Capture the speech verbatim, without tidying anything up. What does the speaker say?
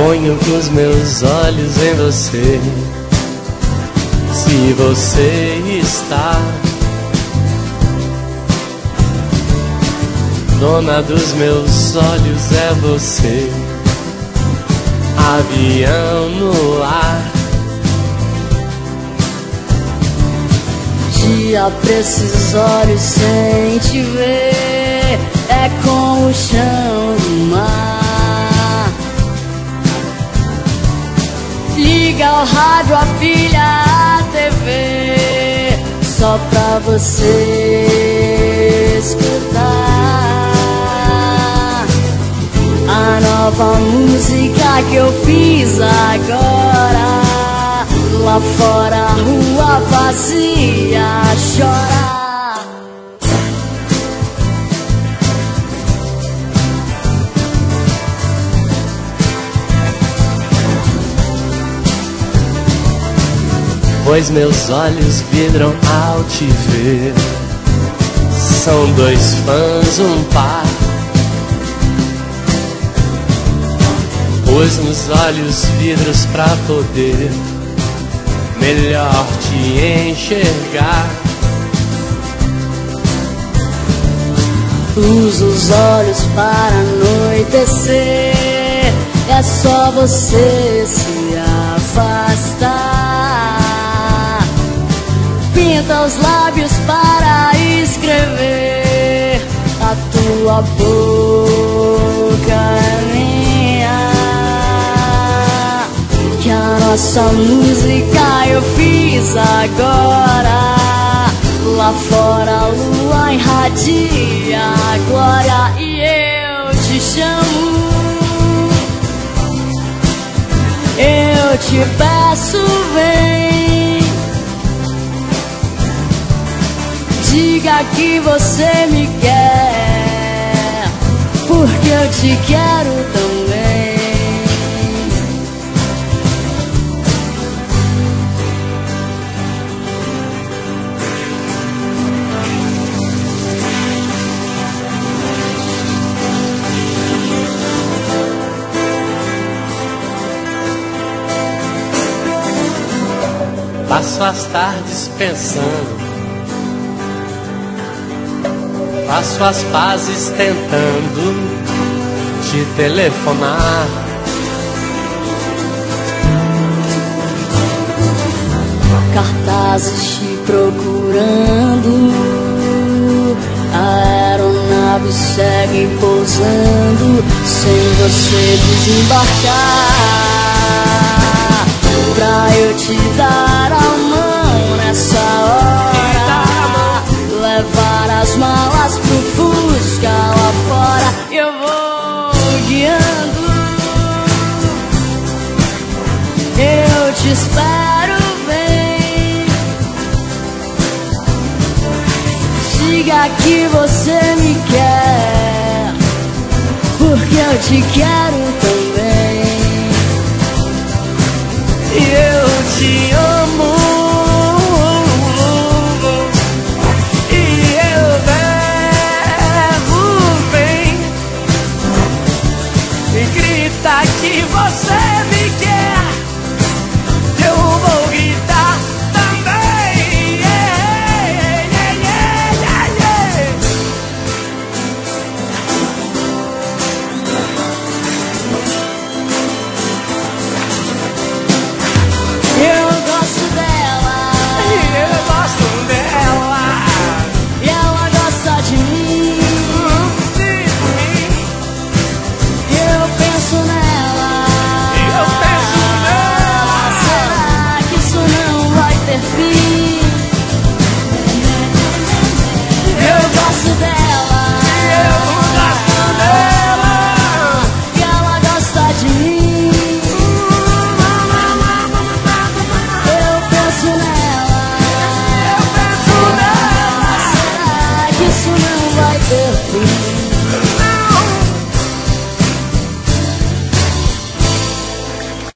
Ponho os meus olhos em você. Se você está dona dos meus olhos, é você. Avião no ar, dia pra esses olhos sem te ver é como o chão do mar. Liga o rádio, a pilha, a T V, só pra você escutar a nova música que eu fiz agora. Lá fora a rua vazia chora. Pois meus olhos vidram ao te ver. São dois fãs, um par. Pôs nos olhos vidros pra poder melhor te enxergar. Usa os olhos para anoitecer, é só você se afastar. Pinta os lábios para escrever, a tua boca é minha. Que a nossa música eu fiz agora. Lá fora a lua irradia a glória e eu te chamo. Eu te peço, vem. Diga que você me quer, porque eu te quero também. Passo as tardes pensando, faço as pazes tentando te telefonar. Cartazes te procurando, a aeronave segue pousando sem você desembarcar. Pra eu te dar a mão nessa hora, levar as malas pro Fusca lá fora, eu vou guiando. Eu te espero, vem. Diga que você me quer, porque eu te quero